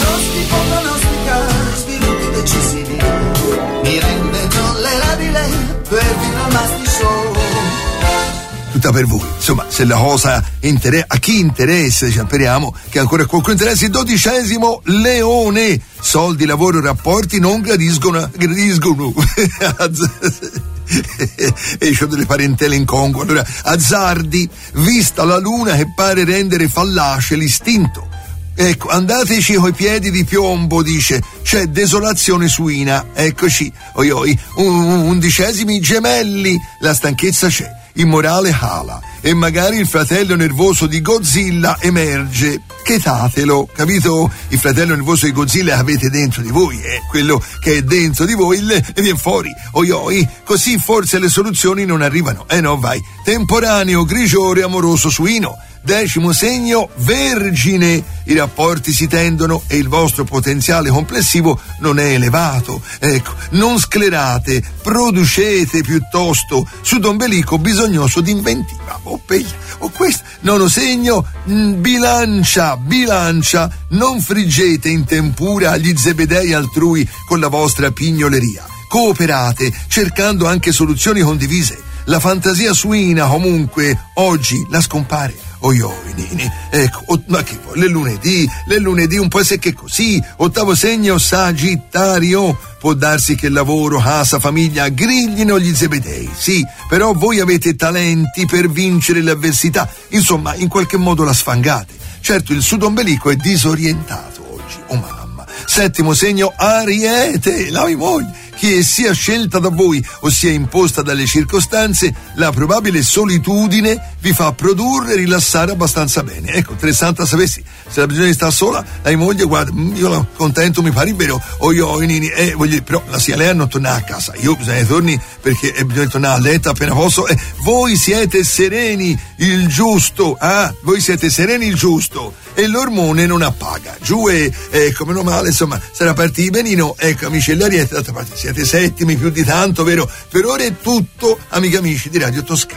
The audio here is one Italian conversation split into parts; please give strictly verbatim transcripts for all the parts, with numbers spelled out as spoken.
L'oroscopo pronostica sviluppi decisivi, mi rende tollerabile per vino al Masti Show. Tutta per voi, insomma, se la cosa interessa, a chi interessa, diciamo, speriamo che ancora qualcuno interessi. Dodicesimo Leone, soldi, lavoro, rapporti non gradiscono, gradiscono. E c'ho delle parentele in Congo. Allora, azzardi, vista la luna che pare rendere fallace l'istinto. Ecco, andateci coi piedi di piombo, dice, c'è desolazione suina, eccoci, oi oi, undicesimi gemelli, la stanchezza c'è, il morale cala e magari il fratello nervoso di Godzilla emerge. Chetatelo, capito? Il fratello nervoso di Godzilla che avete dentro di voi, è eh? quello che è dentro di voi e viene fuori, oi oi, così forse le soluzioni non arrivano, eh no, vai, temporaneo, grigiore, amoroso suino. Decimo segno, Vergine, i rapporti si tendono e il vostro potenziale complessivo non è elevato, ecco, non sclerate, producete piuttosto, sudombelico bisognoso di inventiva, o peglia, o questo. Nono segno, mh, bilancia, bilancia, non friggete in tempura gli zebedei altrui con la vostra pignoleria, cooperate cercando anche soluzioni condivise, la fantasia suina comunque oggi la scompare. Oi oi nini, ecco, o, ma che vuoi, le lunedì, le lunedì un po' secche così. Ottavo segno, Sagittario, può darsi che lavoro, casa, famiglia griglino gli zebedei, sì, però voi avete talenti per vincere le avversità, insomma, in qualche modo la sfangate. Certo, il sudombelico è disorientato oggi, oh mamma. Settimo segno, Ariete, la mia moglie, che sia scelta da voi o sia imposta dalle circostanze, la probabile solitudine vi fa produrre e rilassare abbastanza bene. Ecco, interessante sapessi, se la bisogna di stare sola, la moglie, guarda, io la contento, mi pare vero, o io, nini, eh, voglio dire, però la sia lei a non tornare a casa, io bisogna che torni perché eh, bisogna tornare a letto appena posso, eh, voi siete sereni, il giusto, ah, voi siete sereni il giusto, e l'ormone non appaga, giù e, ecco, meno male, insomma, sarà partito benino, ecco, amici dell'Ariete, d'altra parte siete settimi più di tanto, vero? Per ora è tutto, amici amici di Radio Toscana.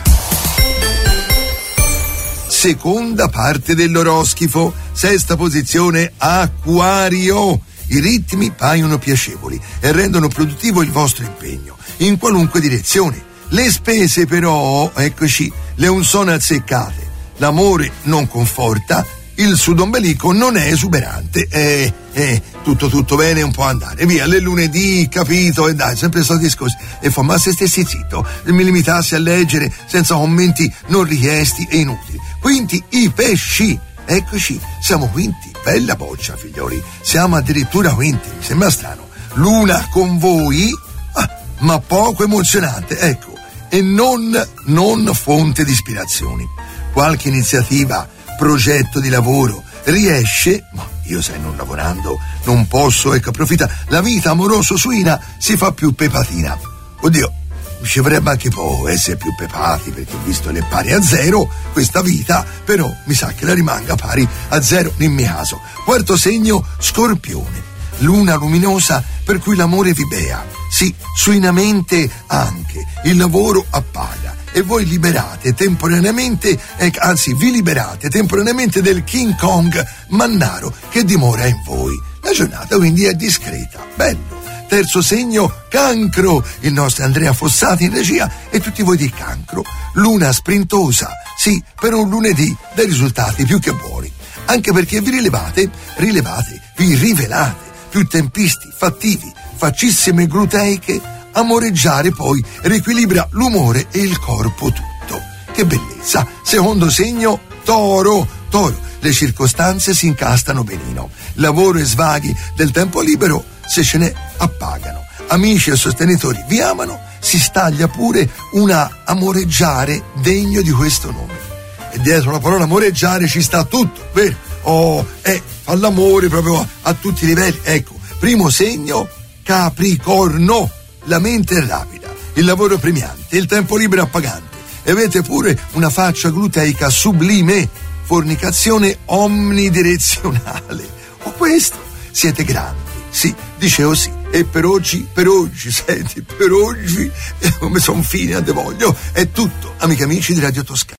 Seconda parte dell'oroscifo, sesta posizione, Acquario. I ritmi paiono piacevoli e rendono produttivo il vostro impegno, in qualunque direzione. Le spese però, eccoci, le un sono azzeccate. L'amore non conforta, il sudombelico non è esuberante, eh, eh, tutto tutto bene, un po' andare via, le lunedì, capito, e dai, sempre stati discorsi, e fa, ma se stessi zitto, mi limitassi a leggere senza commenti non richiesti e inutili. Quindi i pesci, eccoci, siamo quinti, bella boccia figlioli, siamo addirittura quinti, mi sembra strano, luna con voi, ah, ma poco emozionante, ecco, e non, non fonte di ispirazioni. Qualche iniziativa, progetto di lavoro riesce, ma io sai non lavorando non posso, ecco, approfitta, la vita amoroso suina si fa più pepatina. Oddio, ci vorrebbe anche può essere più pepati perché ho visto le pari a zero questa vita, però mi sa che la rimanga pari a zero in mio caso. Quarto segno, Scorpione, luna luminosa per cui l'amore vi bea, sì, suinamente anche, il lavoro appaga e voi liberate temporaneamente, eh, anzi vi liberate temporaneamente del King Kong mannaro che dimora in voi. La giornata quindi è discreta, bello. Terzo segno, Cancro, il nostro Andrea Fossati in regia e tutti voi di Cancro, luna sprintosa, sì, per un lunedì dai risultati più che buoni, anche perché vi rilevate, rilevate, vi rivelate, più tempisti, fattivi, facissime gluteiche. Amoreggiare poi riequilibra l'umore e il corpo tutto. Che bellezza! Secondo segno, Toro. Toro, le circostanze si incastano benino. Lavoro e svaghi del tempo libero, se ce ne appagano. Amici e sostenitori vi amano, si staglia pure una amoreggiare degno di questo nome. E dietro la parola amoreggiare ci sta tutto, vero? Oh, eh, fa l'amore proprio a, a tutti i livelli. Ecco, primo segno, Capricorno. La mente è rapida, il lavoro premiante, il tempo libero appagante e avete pure una faccia gluteica sublime, fornicazione omnidirezionale. O questo, siete grandi, sì, dicevo sì, e per oggi, per oggi, senti, per oggi, come son fine a de voglio, è tutto, amici amici di Radio Toscana.